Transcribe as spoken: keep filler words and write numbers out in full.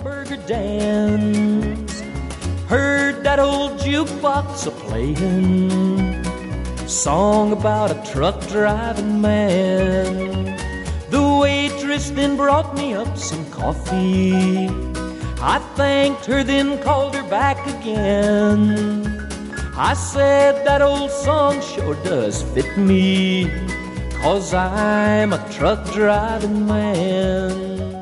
Burger Dan's. Heard that old jukebox a-playing, song about a truck driving man. The waitress then brought me up some coffee. I thanked her, then called her back again. I said that old song sure does fit me, 'cause I'm a truck driving man.